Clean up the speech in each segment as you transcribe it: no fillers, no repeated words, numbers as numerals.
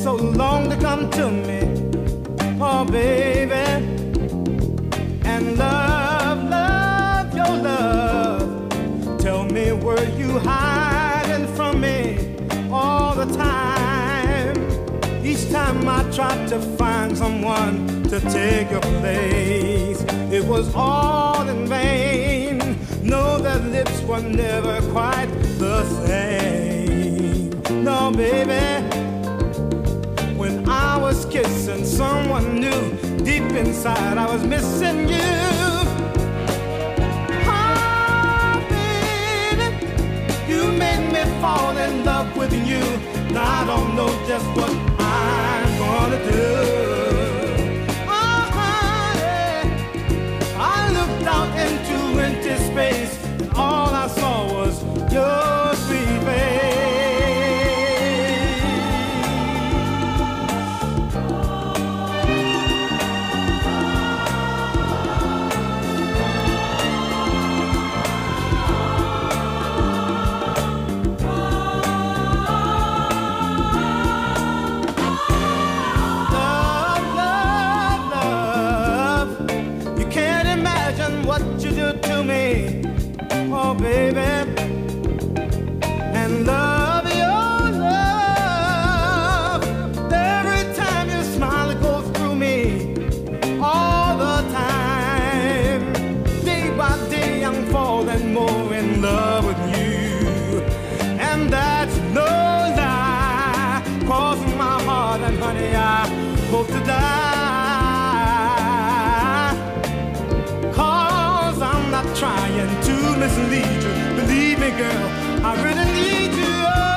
so long to come to me, oh baby. And love, love, your love. Tell me, were you hiding from me all the time? Each time I tried to find someone to take your place, it was all in vain. No, their lips were never quite the same. No, baby, when I was kissing someone new, deep inside I was missing you. Oh, baby, you made me fall in love with you. Now I don't know just what I'm gonna do. Oh, honey, I looked out into empty space, and all I saw was your sweet face. To me, oh baby, and love, your love. Every time you smile, it goes through me all the time. Day by day, I'm falling more in love with you, and that's no lie. Crossing my heart, and honey, I hope to die. Trying to mislead you. Believe me, girl, I really need you.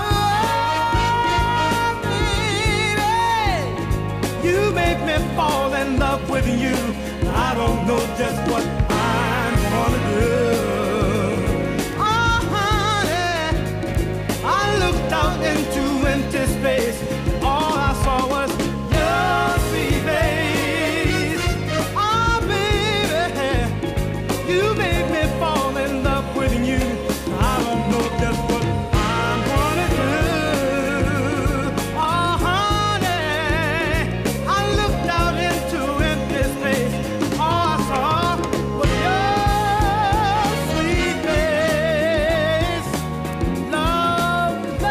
Oh, baby, you make me fall in love with you. I don't know just what I'm gonna do. Oh, honey, I looked out into empty space. All I saw was your sweet face. Oh, baby, you made fall in love with you. I don't know just what I'm gonna do. Oh, honey, I looked out into empty space. All I saw was your sweet face. Love,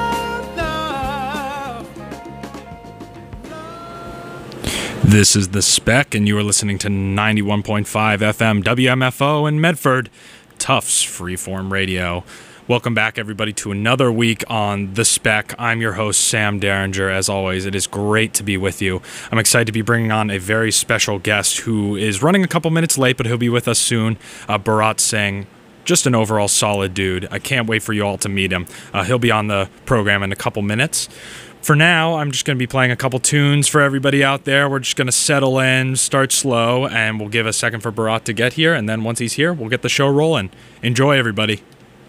love, love. This is The Spec, and you are listening to 91.5 FM WMFO in Medford, Tufts Freeform Radio. Welcome back, everybody, to another week on The Spec. I'm your host, Sam Derringer. As always, it is great to be with you. I'm excited to be bringing on a very special guest who is running a couple minutes late, but he'll be with us soon, Bharat Singh. Just an overall solid dude. I can't wait for you all to meet him. He'll be on the program in a couple minutes. For now, I'm just going to be playing a couple tunes for everybody out there. We're just going to settle in, start slow, and we'll give a second for Bharat to get here, and then once he's here, we'll get the show rolling. Enjoy, everybody.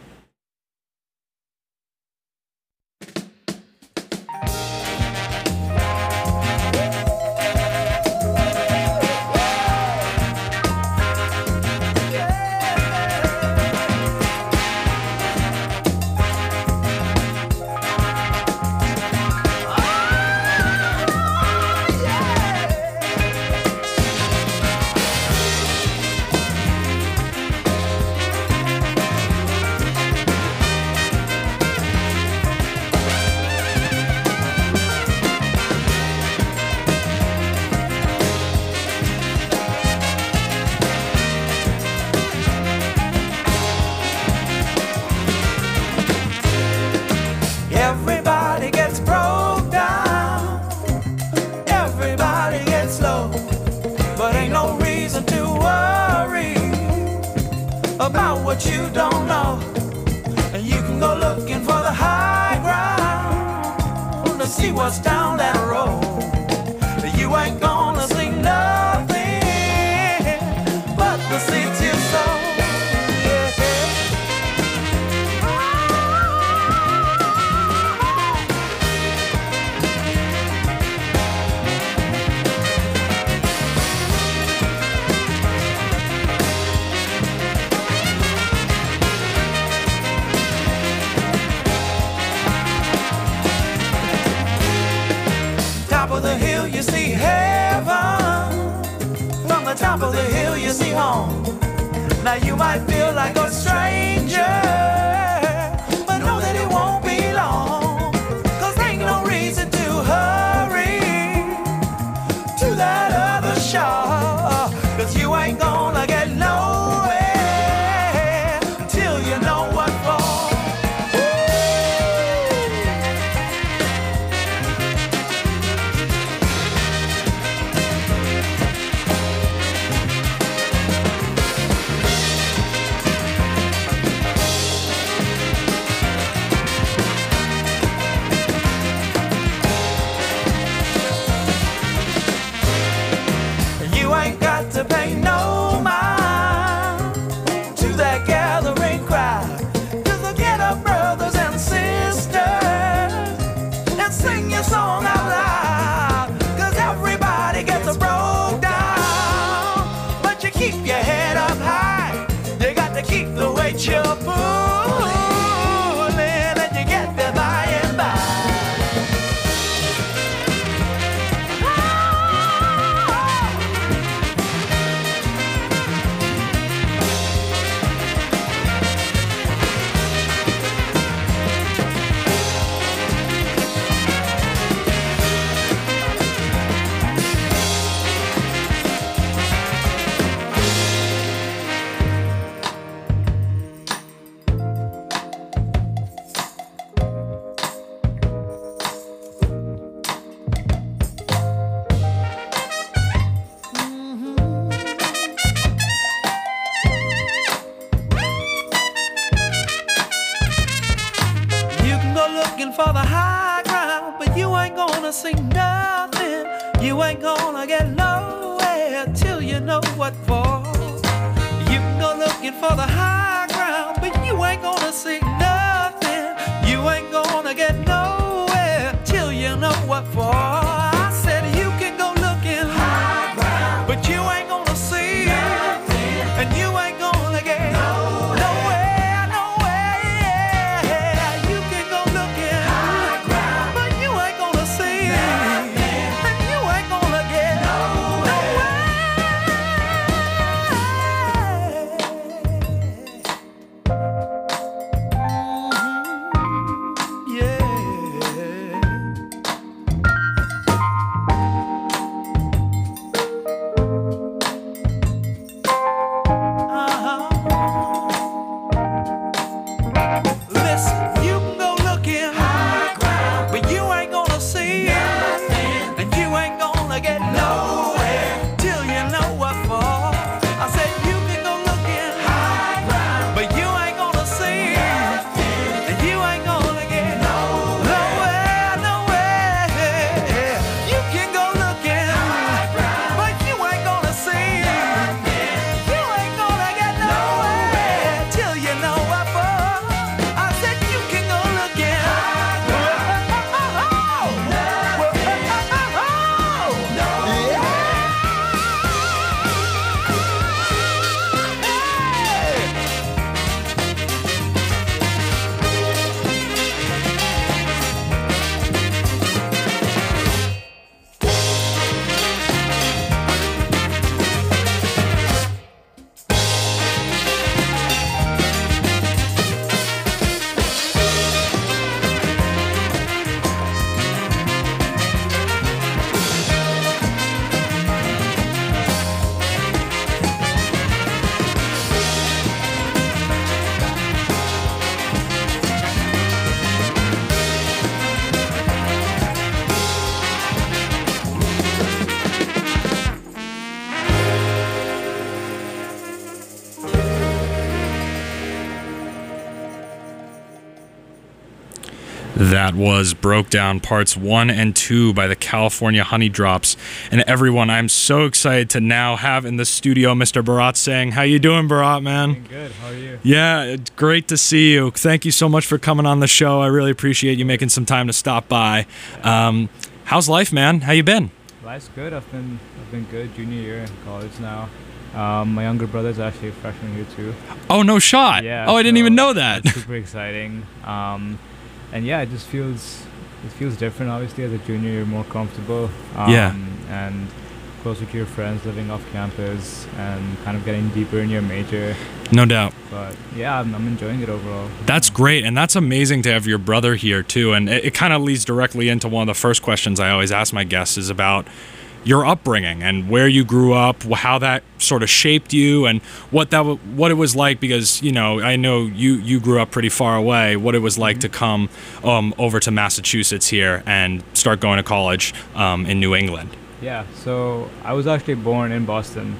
What you don't know, and you can go looking for the high ground to see what's down that road. You ain't gonna see nothing but the city of soul. of the hill you see heaven. From the top of the hill you see home. Now you might feel like a stranger, but know that it won't be long. 'Cause ain't no reason to hurry to that other shore. 'Cause you ain't gonna get nowhere till you know what for. To pay no mind to that gathering crowd. Just get up, brothers and sisters, and sing your song out loud. 'Cause everybody gets broke down, but you keep your head up high. You got to keep the weight you're pulling, and you get there by and by. For the high ground, but you ain't gonna see nothing. You ain't gonna get nowhere till you know what for. You can go looking for the high ground, but you ain't gonna see nothing. You ain't gonna get nowhere till you know what for. I said you can go looking high ground, but you ain't gonna see nothing, and you ain't gonna get nowhere. That was Broke Down Parts 1 and 2 by the California Honey Drops. And everyone, I'm so excited to now have in the studio Mr. Bharat Singh. How you doing, Bharat, man? Doing good. How are you? Yeah, it's great to see you. Thank you so much for coming on the show. I really appreciate you making some time to stop by. How's life, man? How you been? Life's good. I've been good. Junior year in college now. My younger brother's actually a freshman here too. Oh, no shot. Yeah. Oh, I didn't even know that. Super exciting. And yeah, it just feels it feels different. Obviously, as a junior, you're more comfortable. Yeah. And closer to your friends, living off campus, and kind of getting deeper in your major. No doubt. But yeah, I'm enjoying it overall. That's great, and that's amazing to have your brother here too. And it kind of leads directly into one of the first questions I always ask my guests is about your upbringing and where you grew up, how that sort of shaped you, and what it was like. Because I know you grew up pretty far away. What it was like to come over to Massachusetts here and start going to college in New England. Yeah, so I was actually born in Boston,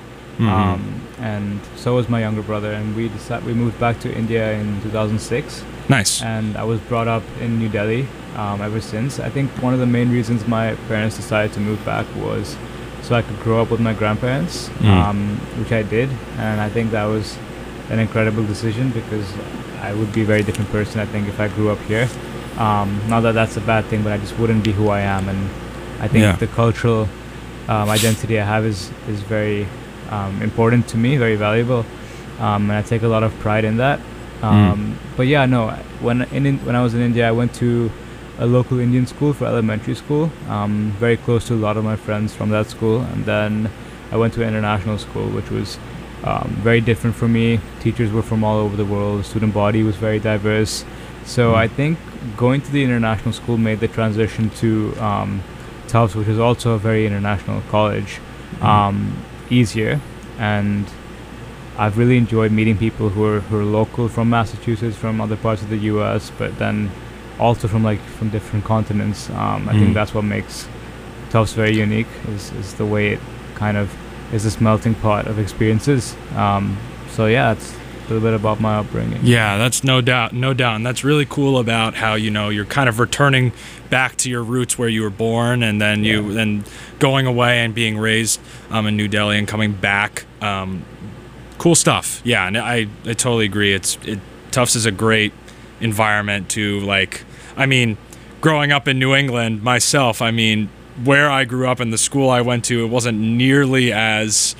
and so was my younger brother, and we moved back to India in 2006. Nice. And I was brought up in New Delhi ever since. I think one of the main reasons my parents decided to move back was so I could grow up with my grandparents, which I did, and I think that was an incredible decision because I would be a very different person, I think, if I grew up here. Not that that's a bad thing, but I just wouldn't be who I am, and I think the cultural identity I have is very important to me, very valuable, and I take a lot of pride in that. But yeah, no, when I was in India, I went to a local Indian school for elementary school, very close to a lot of my friends from that school, and then I went to an international school, which was very different for me. Teachers were from all over the world, the student body was very diverse, so I think going to the international school made the transition to Tufts, which is also a very international college, easier, and I've really enjoyed meeting people who are local from Massachusetts, from other parts of the U.S., but then also from different continents. I think that's what makes Tufts very unique, is the way it kind of is this melting pot of experiences. So yeah, it's a little bit about my upbringing. Yeah, that's no doubt, and that's really cool about how you're kind of returning back to your roots where you were born, and then then going away and being raised in New Delhi and coming back. Cool stuff. Yeah, and I totally agree. Tufts is a great environment to growing up in New England myself. I mean, where I grew up and the school I went to, it wasn't nearly as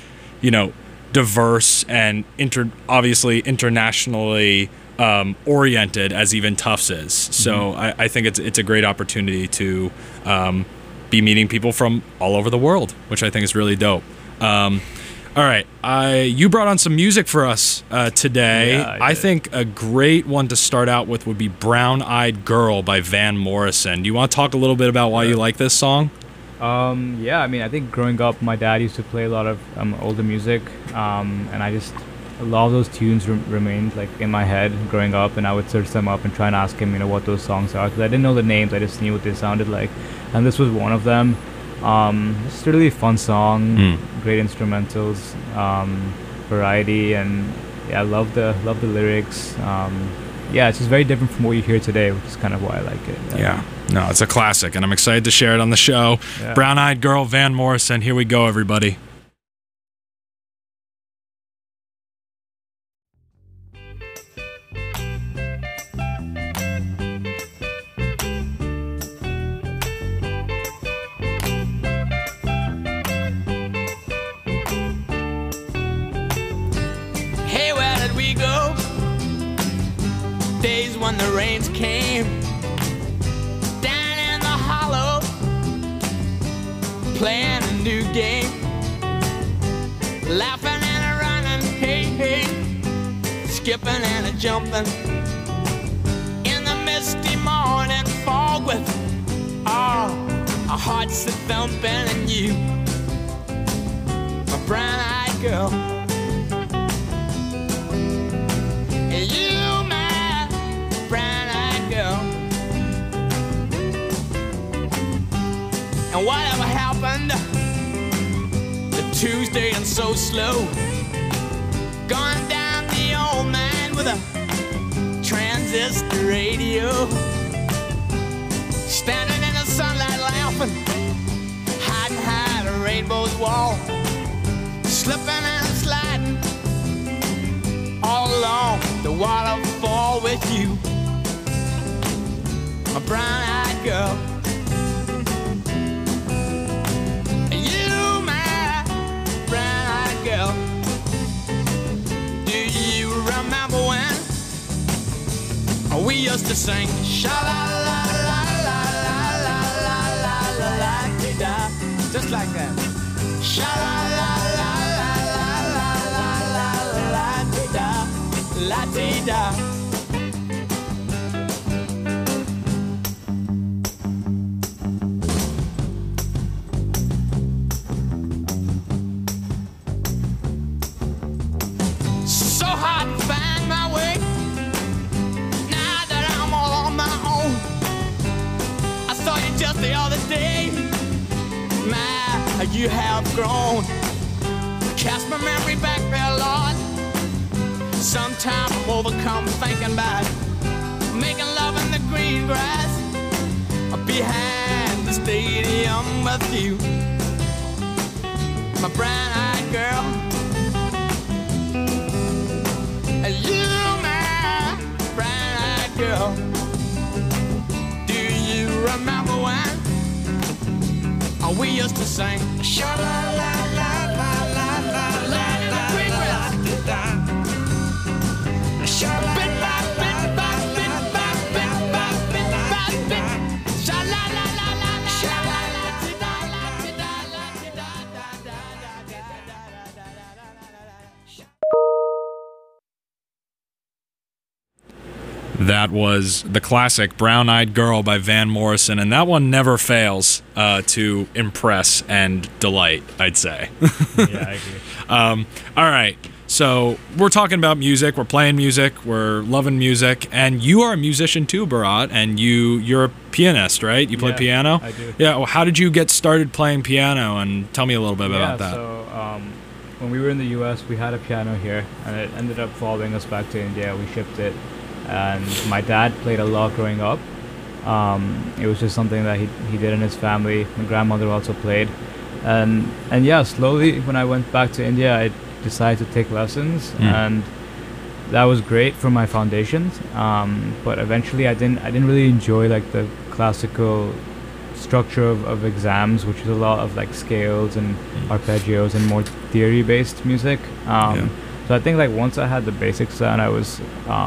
diverse and obviously internationally oriented as even Tufts is. So I think it's a great opportunity to be meeting people from all over the world, which I think is really dope. All right, you brought on some music for us today. Yeah, I think a great one to start out with would be Brown Eyed Girl by Van Morrison. Do you want to talk a little bit about why you like this song? Yeah, I mean, I think growing up, my dad used to play a lot of older music, and a lot of those tunes remained in my head growing up, and I would search them up and try and ask him, what those songs are, because I didn't know the names, I just knew what they sounded like, and this was one of them. It's a really fun song, great instrumentals, variety, and yeah, I love the lyrics. Yeah, it's just very different from what you hear today, which is kind of why I like it. Yeah, no, it's a classic, and I'm excited to share it on the show. Yeah. Brown Eyed Girl, Van Morrison. Here we go, everybody. Days when the rains came down in the hollow, playing a new game, laughing and a running, hey, hey, skipping and a jumping in the misty morning fog with our hearts a thumping, and you, my brown-eyed girl. And whatever happened to Tuesday and so slow, gone down the old man with a transistor radio, standing in the sunlight laughing, hiding behind a rainbow's wall, slipping and sliding all along the waterfall with you, my brown-eyed girl. We used to sing sha la la la la la Just like that. Sha la la la la la la la la dee da, la dee da. So hard to find my way. Now that I'm all on my own. I saw you just the other day. My, you have grown. Cast my memory back there, Lord. Sometimes I'm overcome thinking about making love in the green grass behind the stadium with you, my brown-eyed girl. You, my brown-eyed girl. Do you remember when we used to sing? Sha la la la la la la la la la. Sha la la la la la la la la. Sha la la la la sha la la da la da la da da da da. That was the classic Brown Eyed Girl by Van Morrison, and that one never fails to impress and delight, I'd say. Yeah, I agree. All right, so we're talking about music, we're playing music, we're loving music, and you are a musician too, Bharat, and you're a pianist, right? You play piano? I do. Yeah, well, how did you get started playing piano, and tell me a little bit about that. So when we were in the US, we had a piano here, and it ended up following us back to India. We shipped it. And my dad played a lot growing up. It was just something that he did in his family. My grandmother also played. And yeah, slowly when I went back to India, I decided to take lessons. And that was great for my foundations. But eventually I didn't really enjoy like the classical structure of exams, which is a lot of like scales and arpeggios and more theory-based music. So I think like once I had the basics down, I was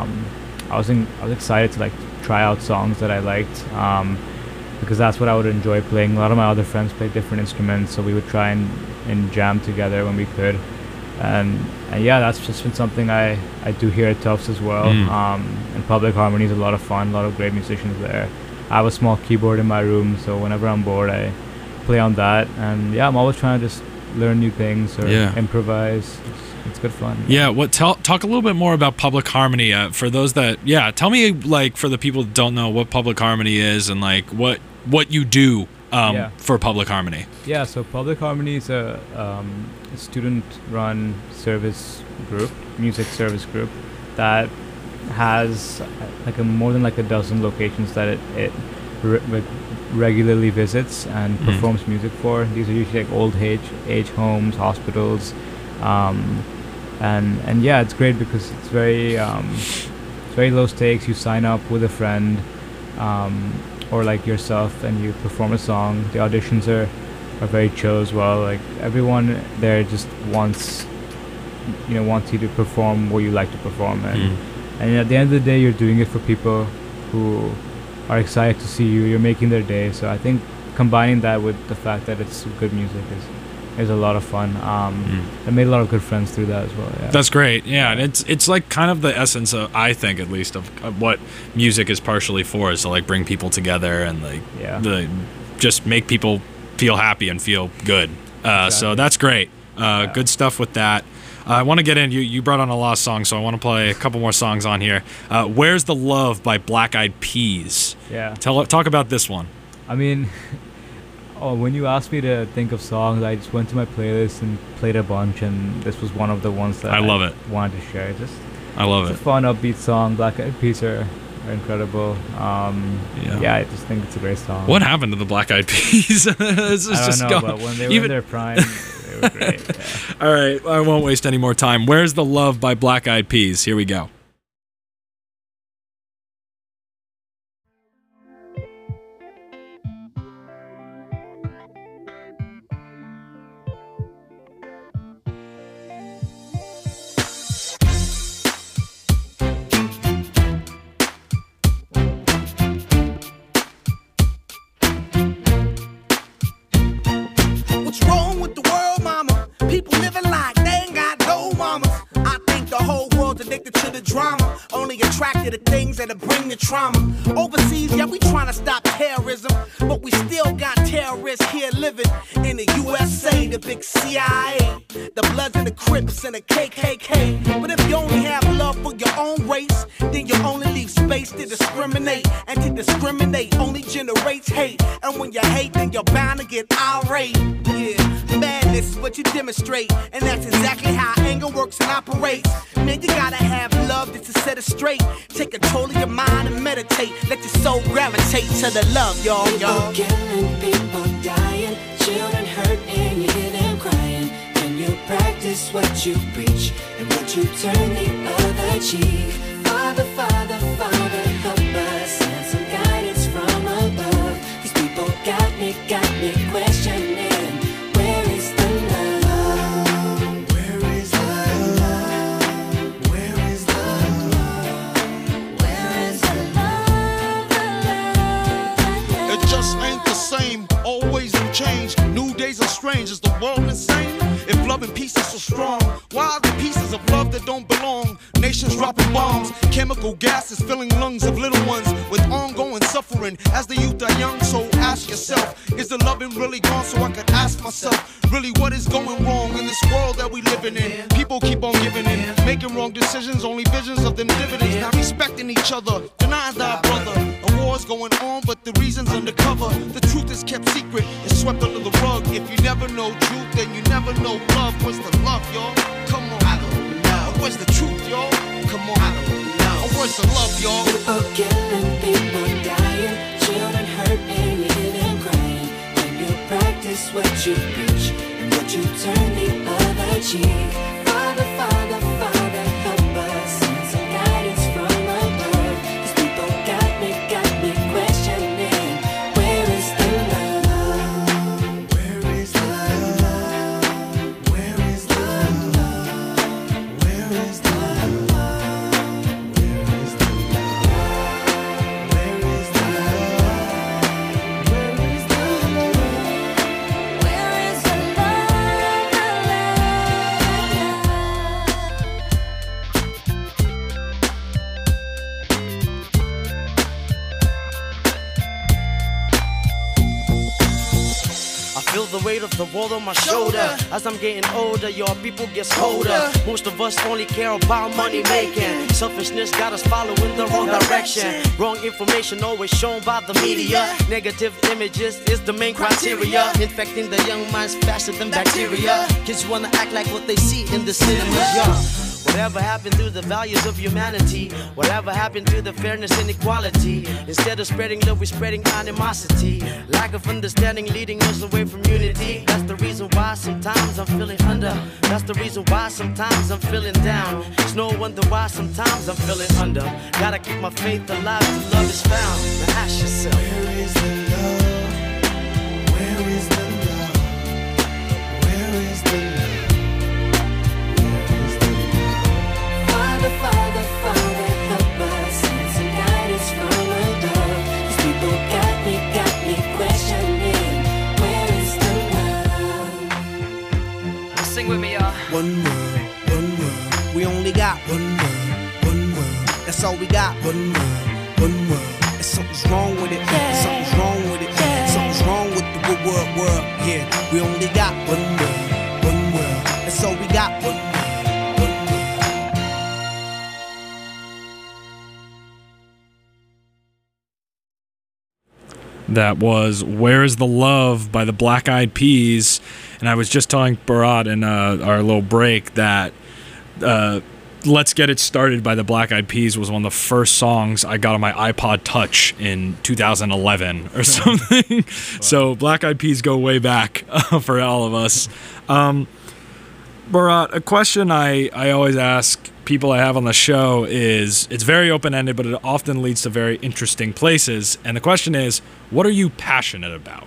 excited to like try out songs that I liked, because that's what I would enjoy playing. A lot of my other friends played different instruments, so we would try and jam together when we could. And yeah, that's just been something I do here at Tufts as well. And Public Harmony is a lot of fun, a lot of great musicians there. I have a small keyboard in my room, so whenever I'm bored, I play on that. And yeah, I'm always trying to just learn new things or improvise. It's good fun. Yeah, talk a little bit more about Public Harmony for those that tell me, like, for the people that don't know what Public Harmony is and like what you do for Public Harmony. Yeah, so Public Harmony is a student-run service group, music service group that has like more than like a dozen locations that it regularly visits and performs music for. These are usually like old age homes, hospitals. And yeah, it's great because it's very low stakes. You sign up with a friend or like yourself, and you perform a song. The auditions are very chill as well. Like everyone there just wants you to perform what you like to perform, and at the end of the day, you're doing it for people who are excited to see you. You're making their day. So I think combining that with the fact that it's good music is a lot of fun. I made a lot of good friends through that as well. Yeah. That's great. Yeah, and it's like kind of the essence of, I think at least, of what music is partially for, is to like bring people together and like just make people feel happy and feel good. Exactly. So that's great. Good stuff with that. I want to get in. You brought on a lot of songs, so I want to play a couple more songs on here. Where's the Love by Black Eyed Peas. Yeah. Talk about this one. I mean, when you asked me to think of songs, I just went to my playlist and played a bunch, and this was one of the ones that I wanted to share. I love it. It's a fun, upbeat song. Black Eyed Peas are incredible. I just think it's a great song. What happened to the Black Eyed Peas? I don't know, but when they were in their prime, they were great. Yeah. All right, I won't waste any more time. Where's the Love by Black Eyed Peas? Here we go. people living like they ain't got no mamas. I think the whole world's addicted to the drama, only attracted to things that'll bring the trauma. Overseas, yeah, we trying to stop terrorism, but we still got terrorists here living in the USA, the big CIA, the Bloods and the Crips and the KKK. But if you only have love for your own race, then you only leave space to discriminate, and to discriminate only generates hate. And when you hate, then you're bound to get irate. Yeah, madness is what you demonstrate, and that's exactly how anger works and operates. Man, you gotta have love just to set it straight. Take control of your mind and meditate. Let your soul gravitate to the love, y'all. People killing, people dying, children hurt and you hear them crying. Can you practice what you preach and would you turn the other cheek? Father, Father, Father, help us, send some guidance from above. These people got me questioning. Where is the love? Where is the love? Where is the love? Where is the love? The love? It just ain't the same, always new change. New days are strange, is the world insane? If love and peace is so strong, why are the pieces of love that don't belong? Nations dropping bombs, chemical gases filling lungs of little ones with ongoing suffering as the youth are young. So ask yourself, is the loving really gone? So I could ask myself, really what is going wrong in this world that we living in? People keep on giving in, making wrong decisions, only visions of them dividends. Not respecting each other, denying thy brother. A war's going on, but the reason's undercover. The truth is kept secret, it's swept under the rug. If you never know truth, then you never know love. What's the love, y'all? Come on. I don't know. Where's the truth, y'all? Come on. I don't know. Where's the love, y'all? People killing, people dying, children hurt and you hear them crying. When you practice what you preach and would you turn the other cheek? Father, Father, Father, help us, send some guidance from above. These people got me questioning. Where is the love? Where is the love? Where is the love? Where is the love? Where is the love? Where is the love? Where is the love? Where is the I feel the weight of the world on my shoulder. As I'm getting older, your people get colder. Most of us only care about money making. Selfishness got us following the wrong direction. Wrong information always shown by the media. Negative images is the main criteria. Infecting the young minds faster than bacteria. Kids wanna act like what they see in the cinemas, yeah. Whatever happened to the values of humanity? Whatever happened to the fairness and equality? Instead of spreading love, we're spreading animosity. Lack of understanding leading us away from unity. That's the reason why sometimes I'm feeling under. That's the reason why sometimes I'm feeling down. It's no wonder why sometimes I'm feeling under. Gotta keep my faith alive till love is found. Now ask yourself, Where is the love? Where is the love? Where is the love? Father, Father, Father, help us, send some guidance from above. These people got me questioning. Where is the love? sing with me, y'all. One word. We only got one word. That's all we got. One word. And something's wrong with it. Something's wrong with it. Something's wrong with the world. Yeah, we only got one word. That's all we got. One word. That was Where is the Love by the Black Eyed Peas. And I was just telling Bharat in our little break that Let's Get It Started by the Black Eyed Peas was one of the first songs I got on my iPod Touch in 2011 or something. So Black Eyed Peas go way back for all of us. Bharat, a question I always ask people I have on the show is, it's very open-ended, but it often leads to very interesting places. And the question is, what are you passionate about?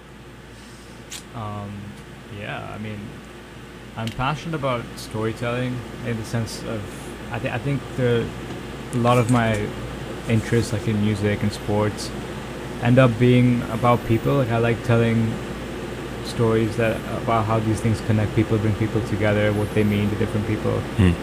Yeah, I mean, I'm passionate about storytelling in the sense of, I think a lot of my interests, like in music and sports, end up being about people. Like I like telling stories that about how these things connect people, bring people together, what they mean to different people.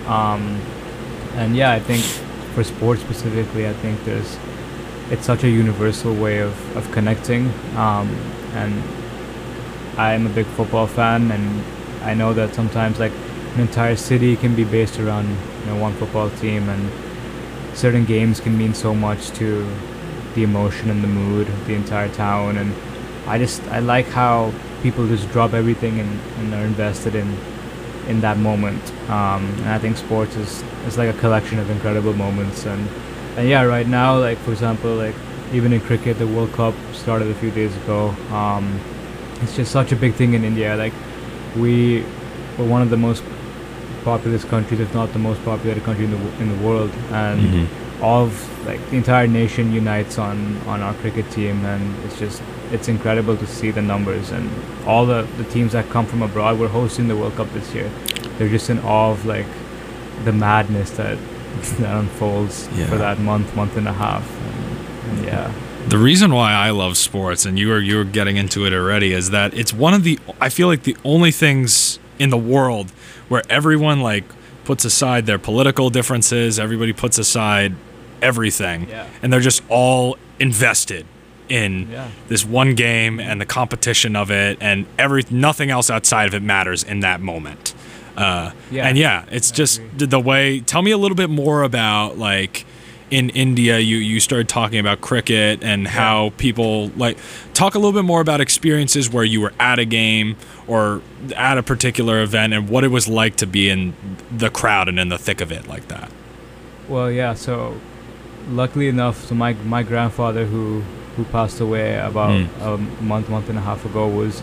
And yeah, I think for sports specifically, I think it's such a universal way of connecting. And I'm a big football fan, and I know that sometimes like an entire city can be based around one football team, and certain games can mean so much to the emotion and the mood of the entire town. And I like how people just drop everything and are invested in that moment. And I think sports is like a collection of incredible moments. And yeah, right now, like for example, like even in cricket, the World Cup started a few days ago. It's just such a big thing in India. Like we were one of the most populous countries, if not the most populated country in the world, and all of like the entire nation unites on our cricket team, and it's incredible to see the numbers and all the teams that come from abroad. We're hosting the World Cup this year. They're just in awe of like the madness that unfolds for that month and a half. And yeah. The reason why I love sports, and you were getting into it already, is that it's one of I feel like the only things in the world where everyone like puts aside their political differences, everybody puts aside everything, and they're just all invested in this one game and the competition of it, and nothing else outside of it matters in that moment. And it's just the way. Tell me a little bit more about like in India, you started talking about cricket and how people like talk a little bit more about experiences where you were at a game or at a particular event and what it was like to be in the crowd and in the thick of it like that. Well, yeah. So luckily enough, so my grandfather who passed away about a month and a half ago was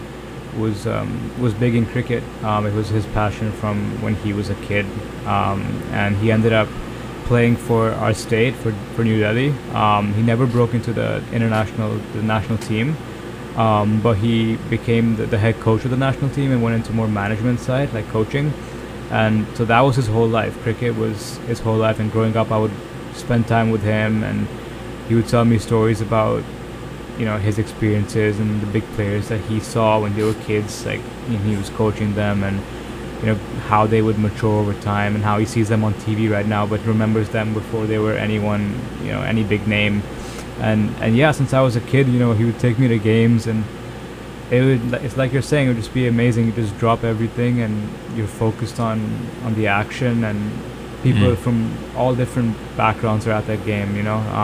big in cricket. It was his passion from when he was a kid, and he ended up playing for our state, for New Delhi. He never broke into the national team, but he became the head coach of the national team and went into more management side, like coaching. And so that was his whole life. Cricket was his whole life, and growing up I would spend time with him, and he would tell me stories about his experiences and the big players that he saw when they were kids, like he was coaching them, and how they would mature over time, and how he sees them on TV right now but remembers them before they were anyone, any big name. And yeah, since I was a kid, he would take me to games, and it's like you're saying, it would just be amazing. You just drop everything and you're focused on the action, and people from all different backgrounds are at that game,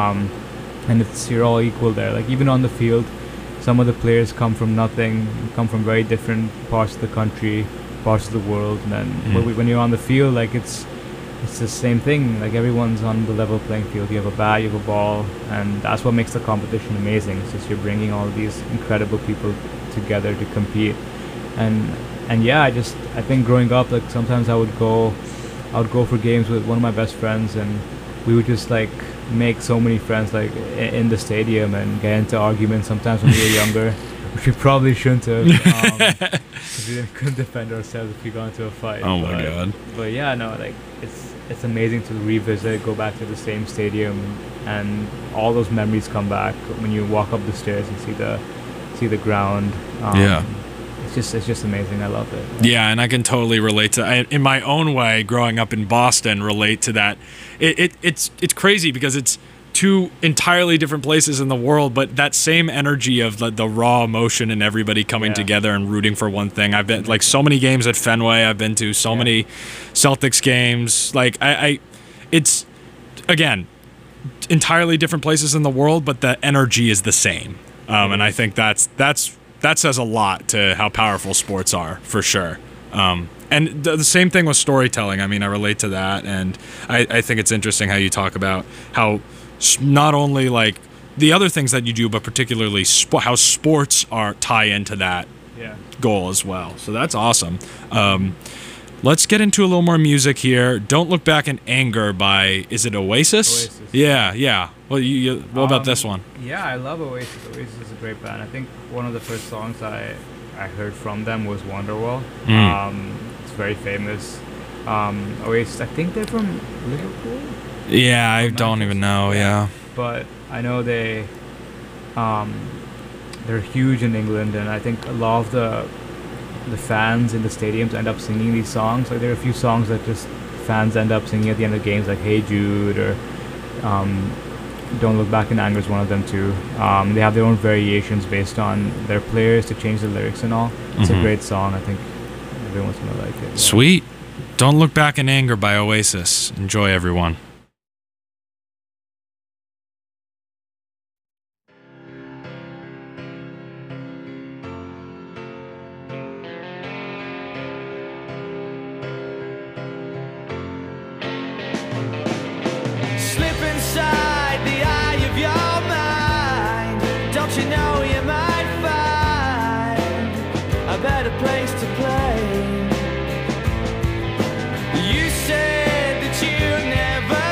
and you're all equal there. Like even on the field, some of the players come from nothing, come from very different parts of the country, parts of the world, and then when you're on the field, like it's the same thing. Like everyone's on the level playing field. You have a bat, you have a ball, and that's what makes the competition amazing. It's just you're bringing all these incredible people together to compete. And yeah, I think growing up, like sometimes I would go for games with one of my best friends, and we would just like make so many friends like in the stadium and get into arguments sometimes when we were younger, which we probably shouldn't have, because we couldn't defend ourselves if we got into a fight. Oh my god. But yeah, no, like it's amazing to revisit, go back to the same stadium, and all those memories come back when you walk up the stairs and see the ground. It's just amazing. I love it. Yeah, and I can totally relate to, in my own way, growing up in Boston, relate to that. It's crazy because it's two entirely different places in the world, but that same energy of the raw emotion and everybody coming together and rooting for one thing. I've been like so many games at Fenway. I've been to so many Celtics games. Like it's again entirely different places in the world, but the energy is the same. And I think that says a lot to how powerful sports are, for sure. And the same thing with storytelling. I mean, I relate to that, and I think it's interesting how you talk about how not only like the other things that you do, but particularly how sports tie into that goal as well. So that's awesome. Let's get into a little more music here. Don't Look Back in Anger by, is it Oasis? Oasis. Yeah. Well, what about this one? Yeah, I love Oasis. Oasis is a great band. I think one of the first songs I heard from them was Wonderwall. It's very famous. Oasis, I think they're from Liverpool? Yeah, I don't even know, yeah. But I know they they're huge in England, and I think a lot of the fans in the stadiums end up singing these songs. Like there are a few songs that just fans end up singing at the end of games, like "Hey Jude" or "Don't Look Back in Anger" is one of them too. They have their own variations based on their players to change the lyrics and all. It's a great song. I think everyone's gonna like it. Yeah. Sweet. "Don't Look Back in Anger" by Oasis. Enjoy, everyone. Slip inside the eye of your mind. Don't you know you might find a better place to play? You said that you never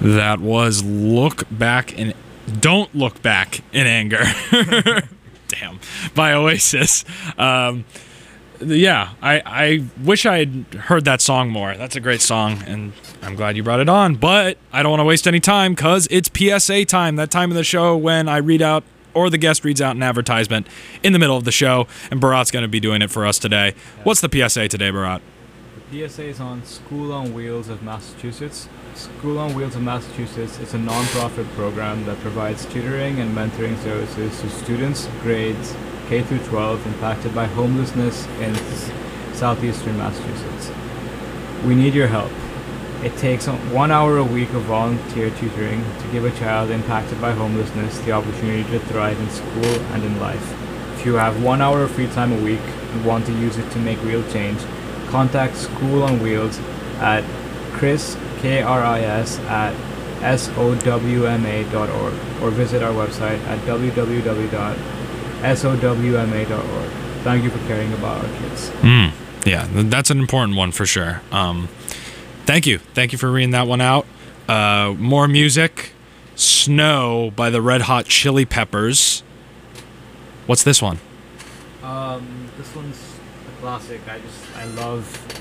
That was Don't Look Back in Anger. Damn. By Oasis. Yeah, I wish I had heard that song more. That's a great song, and I'm glad you brought it on. But I don't want to waste any time because it's PSA time, that time of the show when I read out, or the guest reads out an advertisement in the middle of the show, and Bharat's going to be doing it for us today. Yeah. What's the PSA today, Bharat? The PSA is on School on Wheels of Massachusetts. School on Wheels of Massachusetts is a non-profit program that provides tutoring and mentoring services to students, grades K through 12 impacted by homelessness in southeastern Massachusetts. We need your help. It takes 1 hour a week of volunteer tutoring to give a child impacted by homelessness the opportunity to thrive in school and in life. If you have 1 hour of free time a week and want to use it to make real change, contact School on Wheels at Chris, K-R-I-S, at SOWMA.org or visit our website at www.SOWMA.org. Thank you for caring about our kids. Yeah, that's an important one for sure. Thank you for reading that one out. More music. Snow by the Red Hot Chili Peppers. What's this one? This one's a classic. I love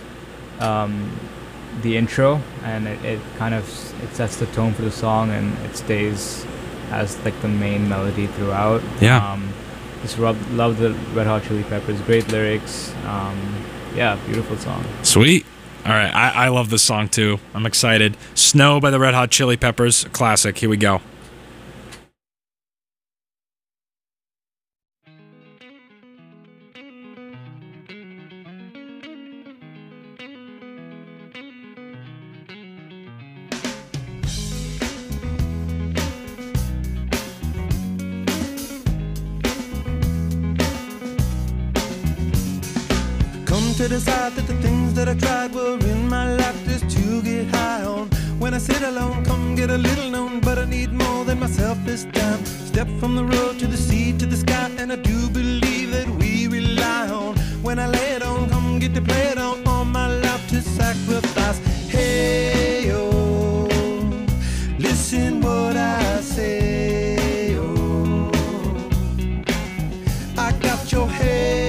the intro, and it sets the tone for the song, and it stays as like the main melody throughout. Yeah. Just love the Red Hot Chili Peppers. Great lyrics. Yeah, beautiful song. Sweet. All right, I love this song too. I'm excited. Snow by the Red Hot Chili Peppers, classic. Here we go. To decide that the things that I tried were in my life just to get high on. When I sit alone, come get a little known, but I need more than myself this time. Step from the road to the sea to the sky, and I do believe that we rely on. When I lay it on, come get to play it on, all my life to sacrifice. Hey, oh, listen what I say, oh, I got your head.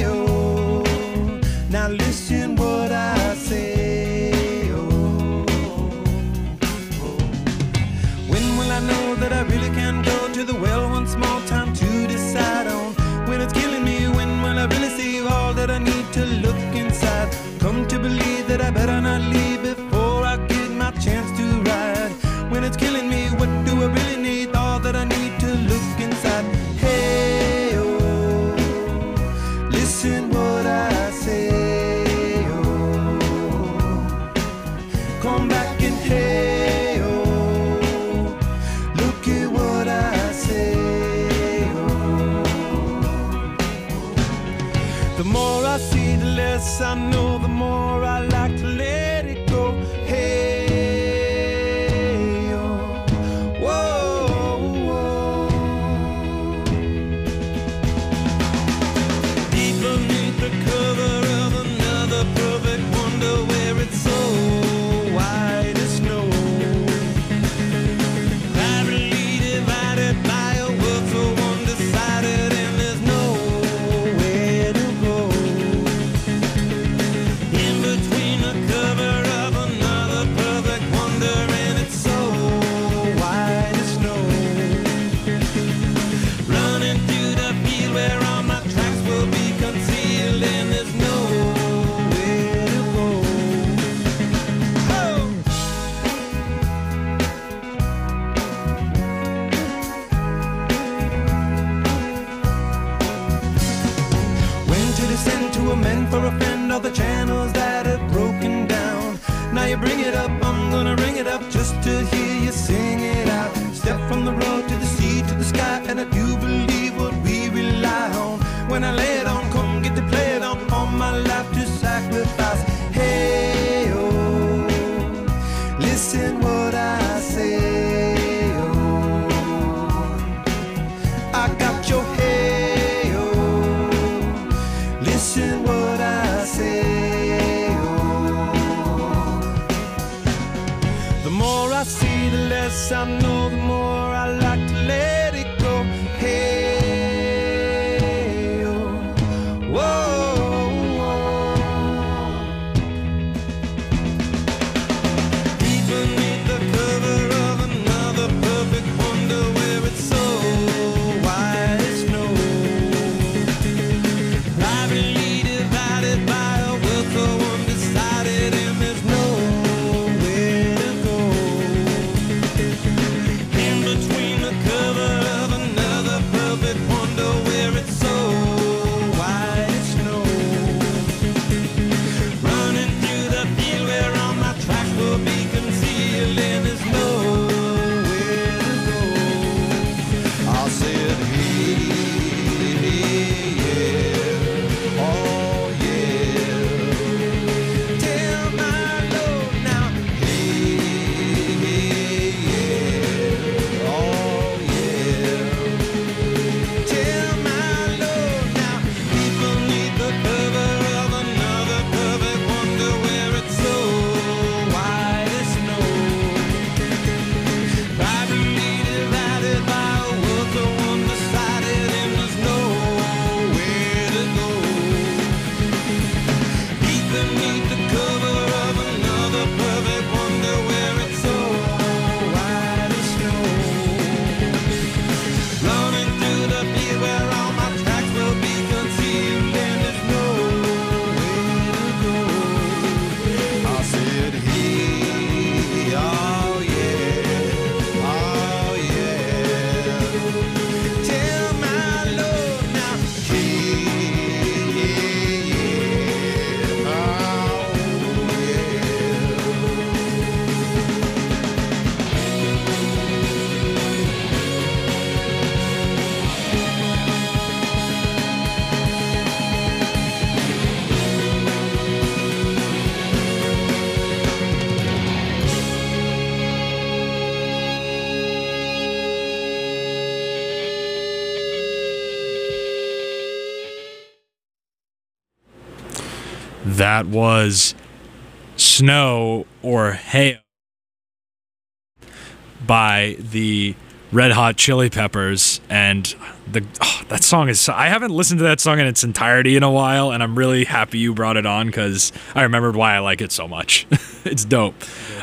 Now listen what I say, oh, oh. When will I know that I really can go to the well one small time to decide on? When it's killing me, when will I really see all that I need to look inside? Come to believe that I better not leave before I get my chance to ride. When it's killing me, what do I really need? All that I need to look inside. Hey, oh, listen what I say. Come back and hey, oh, look at what I say, oh. The more I see, the less I know, the more I like to let it go. Hey, oh, whoa, whoa. Deep beneath the cover of another perfect wonder where it's so white as snow, privately divided by a world so undecided, and there's nowhere to go. In between the cover of another perfect wonder, and it's so white as snow. Running through the field where all my tracks will be concealed, and there's nowhere to go. Send to a man for a friend, all the channels that have broken down. Now you bring it up, I'm gonna ring it up just to hear you sing it out. Step from the road to the sea to the sky, and I do believe what we rely on. When I lay it on, come get to play it on, all my life to sacrifice. Hey, oh, listen what I say, oh, I got your head. Listen what I say. less I know, the more I like to let it go. Hey, oh, whoa, whoa. Deep beneath the cover of another perfect wonder, where it's so white as snow, privately divided by a world so undecided, and there's nowhere to go. In between the cover of another perfect wonder, where it's so white as snow, running through the field where all my tracks will be concealed, and there's nowhere to go. I said, hey, yeah, oh yeah. Tell my Lord now, hey, yeah, oh yeah. Tell my Lord now, deep beneath the cover of another perfect wonder, where it's so white as snow, privately divided by a world so undecided, and there's nowhere to go. Deep beneath the cover of another perfect wonder, where it's so white as snow, running through the field where all my tracks will be concealed, and there's nowhere to go. I said, hey, oh yeah, oh yeah. Tell my Lord now, hey, yeah, oh That was Snow or Hail by the Red Hot Chili Peppers, and that song is, I haven't listened to that song in its entirety in a while, and I'm really happy you brought it on because I remembered why I like it so much. It's dope.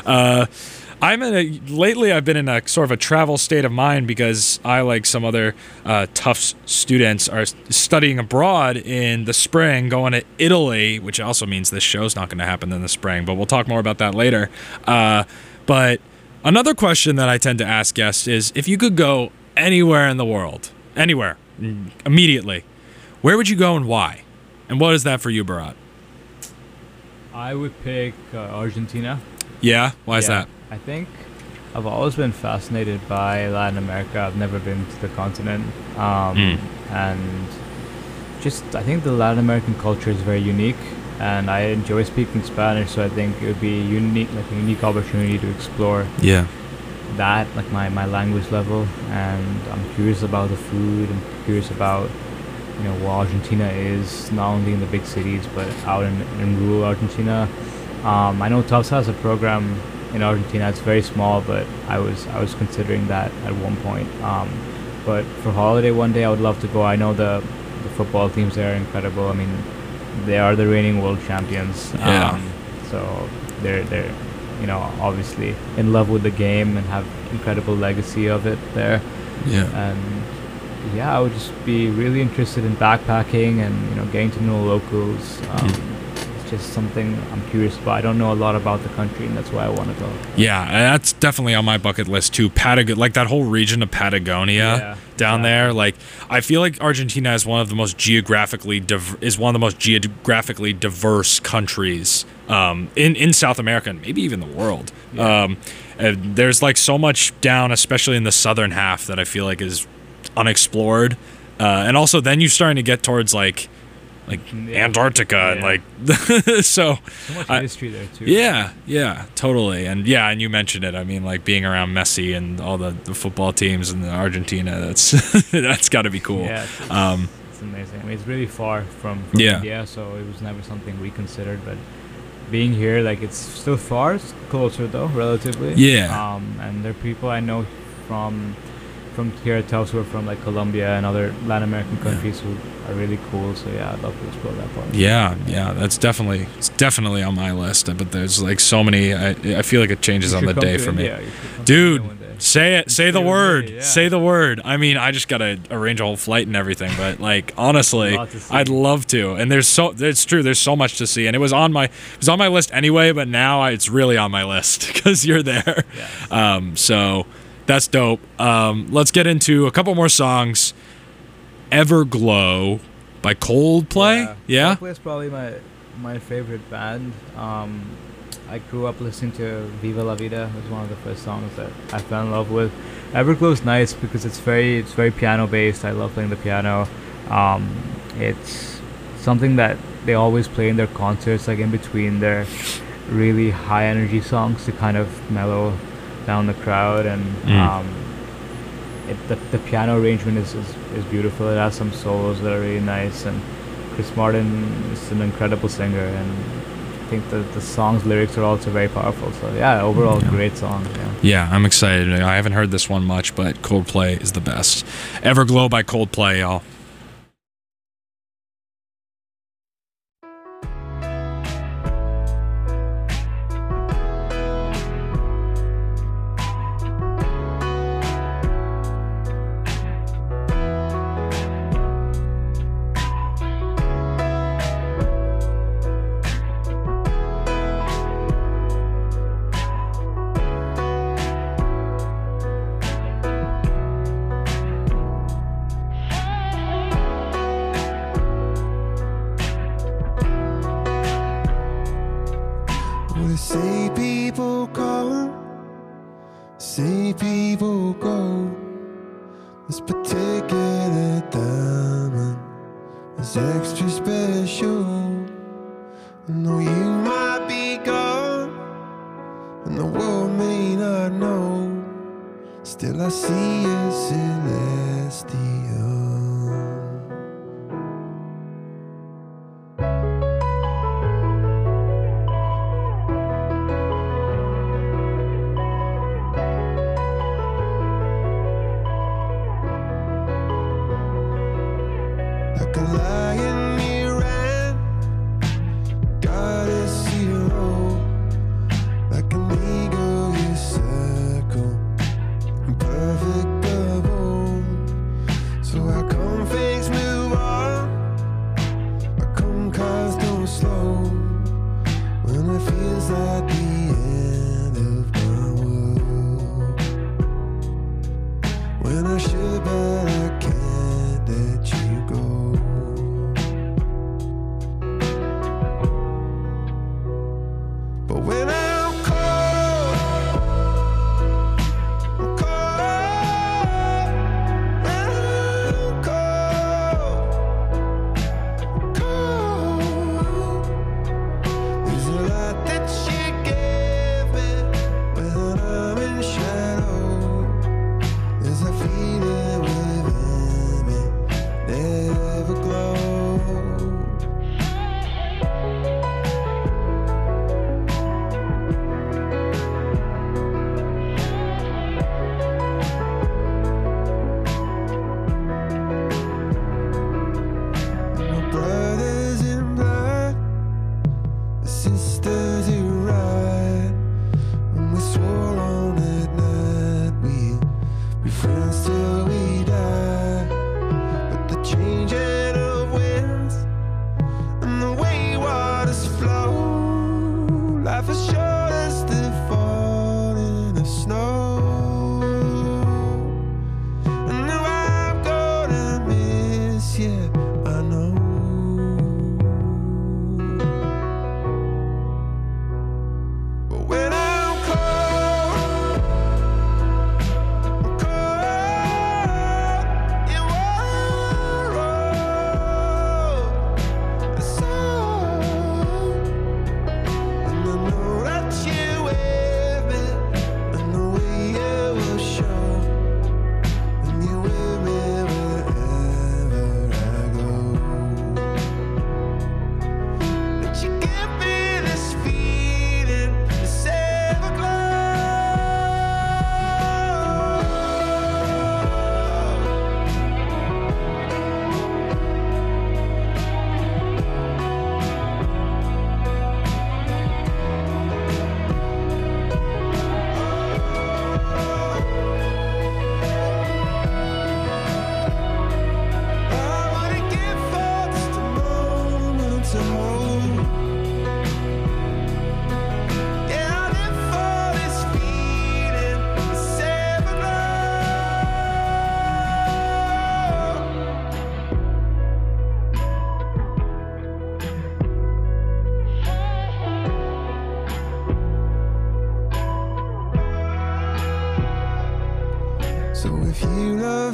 Lately I've been in a sort of a travel state of mind because I, like some other Tufts students, are studying abroad in the spring, going to Italy, which also means this show's not going to happen in the spring, but we'll talk more about that later. But another question that I tend to ask guests is, if you could go anywhere in the world, anywhere, immediately, where would you go and why? And what is that for you, Bharat? I would pick Argentina. Yeah? Why is that? I think I've always been fascinated by Latin America. I've never been to the continent. And just, I think the Latin American culture is very unique, and I enjoy speaking Spanish, so I think it would be a unique opportunity to explore that, like my language level. And I'm curious about the food. I'm curious about, what Argentina is, not only in the big cities, but out in rural Argentina. I know Tufts has a program in Argentina. It's very small, but I was considering that at one point. But for holiday one day, I would love to go. I know the football teams there are incredible. I mean, they are the reigning world champions. Yeah. So they're obviously in love with the game and have incredible legacy of it there. Yeah. And I would just be really interested in backpacking and getting to know locals. It's just something I'm curious about. I don't know a lot about the country, and that's why I want to go. Yeah, that's definitely on my bucket list too. Like that whole region of Patagonia down there. Like, I feel like Argentina is one of the most geographically diverse countries in South America, and maybe even the world. Yeah. There's like so much down, especially in the southern half, that I feel like is unexplored, and also then you're starting to get towards like Antarctica and like so much history there too. Yeah, totally. And you mentioned it. I mean, like being around Messi and all the football teams in Argentina, that's got to be cool. Yeah, it's amazing. I mean, it's really far from India, so it was never something we considered, but being here, like it's still far, it's closer though, relatively. Yeah. And there are people I know from here at Tufts who are from like Colombia and other Latin American countries who are really cool. So yeah, I'd love to explore that part. Yeah, it's definitely on my list. But there's like so many. I feel like it changes on the day for me. Dude, say it. Say the word. Yeah. Say the word. I mean, I just gotta arrange a whole flight and everything. But like honestly, I'd love to. And it's true. There's so much to see. And it was on my list anyway. But now it's really on my list because you're there. Yes. So. That's dope. Let's get into a couple more songs. Everglow by Coldplay. Yeah? Coldplay is probably my favorite band. I grew up listening to Viva La Vida. It was one of the first songs that I fell in love with. Everglow is nice because it's very piano based. I love playing the piano. It's something that they always play in their concerts, like in between their really high energy songs to kind of mellow down the crowd, and the piano arrangement is beautiful. It has some solos that are really nice, and Chris Martin is an incredible singer, and I think the song's lyrics are also very powerful. So yeah, overall great song. Yeah, I'm excited. I haven't heard this one much, but Coldplay is the best. Everglow by Coldplay, y'all. They say people come, say people go. This particular diamond is extra special. I know you might be gone, and the world may not know. Still I see a celestial. Like a lion he ran, goddess hero. Like an eagle you circle, perfect bubble. So how come things move on? How come cars don't slow? When it feels like the end of my world. When I should but I can't let you go. But when I'm cold, I'm cold, when I'm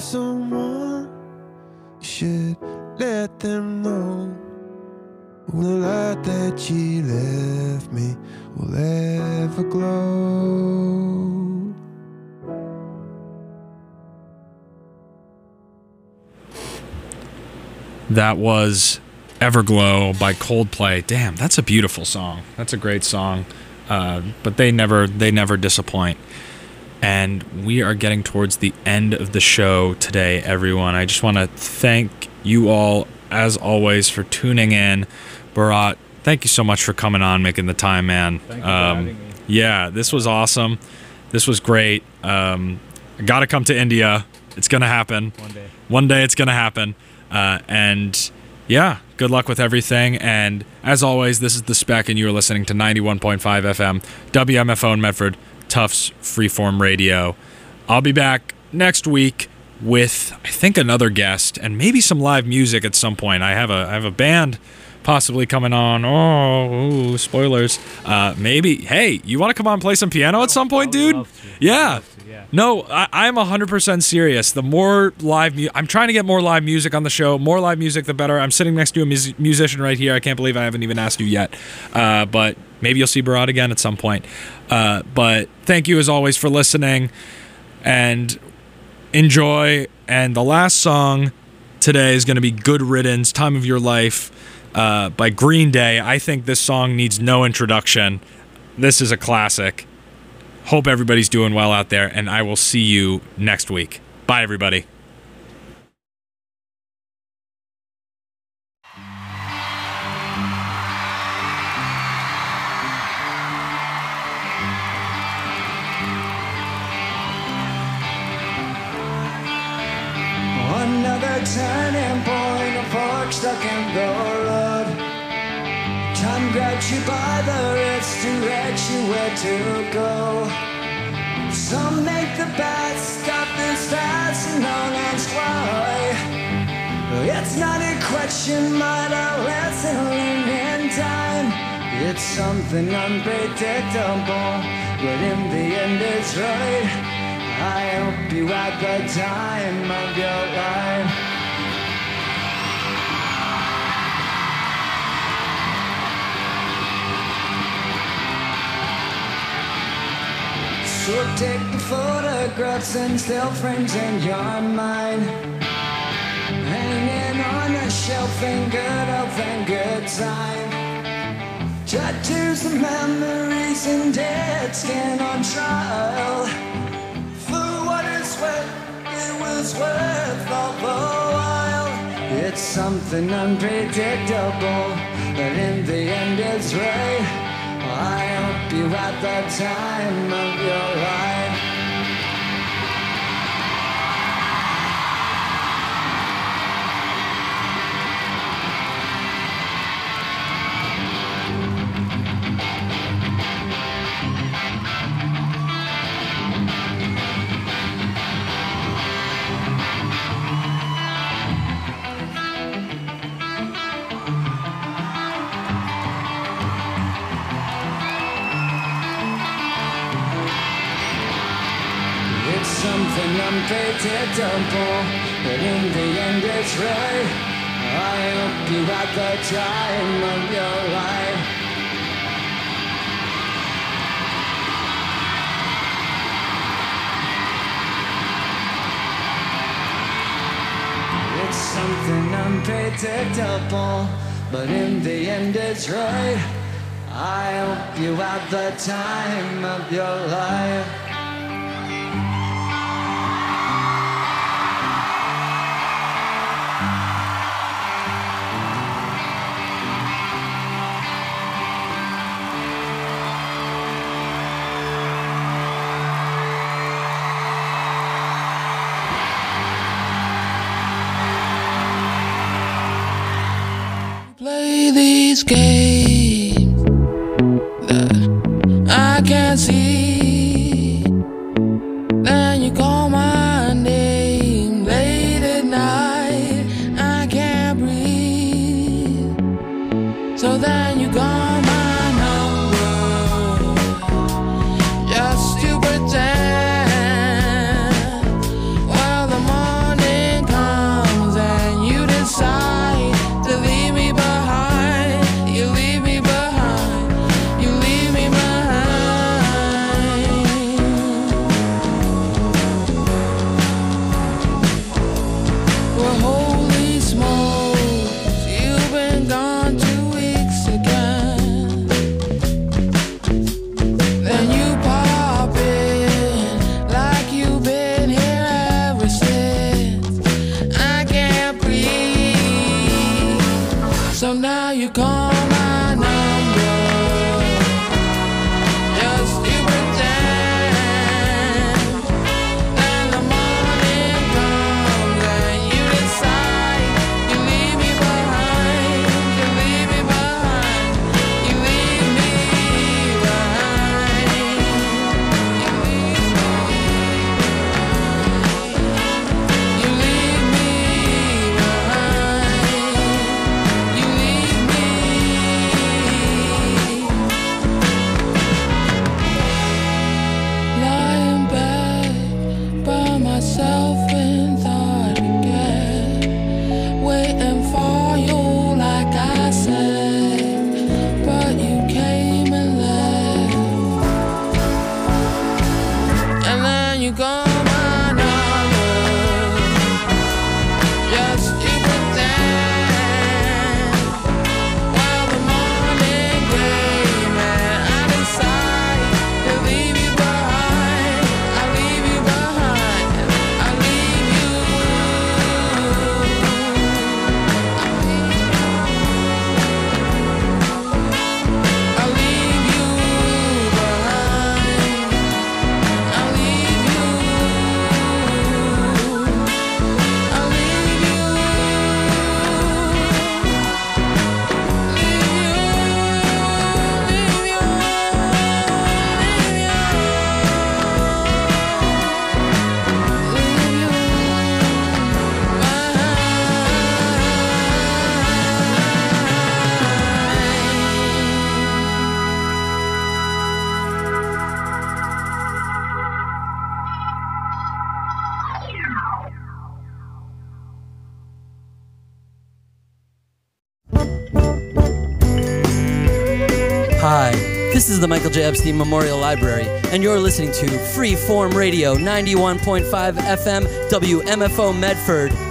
someone, you should let them know the light that you left me will ever glow. That was Everglow by Coldplay. Damn, that's a beautiful song. That's a great song. But they never disappoint. And we are getting towards the end of the show today, everyone. I just want to thank you all, as always, for tuning in. Bharat, thank you so much for coming on, making the time, man. Thank you for having me. Yeah, this was awesome. This was great. I got to come to India. It's going to happen. One day. One day it's going to happen. And yeah, good luck with everything. And as always, this is The Spec, and you're listening to 91.5 FM, WMFO in Medford, Tufts Freeform Radio. I'll be back next week with, I think, another guest and maybe some live music at some point. I have a band possibly coming on. Oh, spoilers. Maybe. Hey, you want to come on and play some piano at some point, dude? Yeah. No, I'm 100% serious. The more live music, I'm trying to get more live music on the show. More live music, the better. I'm sitting next to a musician right here. I can't believe I haven't even asked you yet. But maybe you'll see Bharat again at some point. But thank you, as always, for listening. And enjoy. And the last song today is going to be Good Riddance, Time of Your Life, by Green Day. I think this song needs no introduction. This is a classic. Hope everybody's doing well out there, and I will see you next week. Bye, everybody. Another turning point, a fork stuck in the road. Time grabs you by the wrist, directs you where to go. Some make the best of this fast and don't ask why. It's not a question, but a lesson learned in time. It's something unpredictable, but in the end it's right. I hope you had the time of your life. So take the photographs and still frames in your mind, hanging on a shelf in good health and good time. Tattoos and memories and dead skin on trial. For what it's worth, it was worth all the while. It's something unpredictable, but in the end it's right. I hope you had the time of your life. Something unpredictable, but in the end it's right. I hope you had the time of your life. It's something unpredictable, but in the end it's right. I hope you had the time of your life. Play these games that I can't see. Then you call my name late at night. I can't breathe. So then you call my number just to pretend. Well, the morning So now you call my number. Just you pretend. Then the morning comes and you decide you leave me behind. You leave me behind. You leave me behind. You leave me behind. You leave me behind. You leave me. Lie in bed by myself in thought again, waiting for you like I said, but you came and left, and then you call my number. Just you pretend. While the morning came and I decide to leave you behind. I leave you behind. I leave you. I leave you behind. I leave you. I leave you. Hi, this is the Michael J. Epstein Memorial Library, and you're listening to Freeform Radio 91.5 FM WMFO Medford.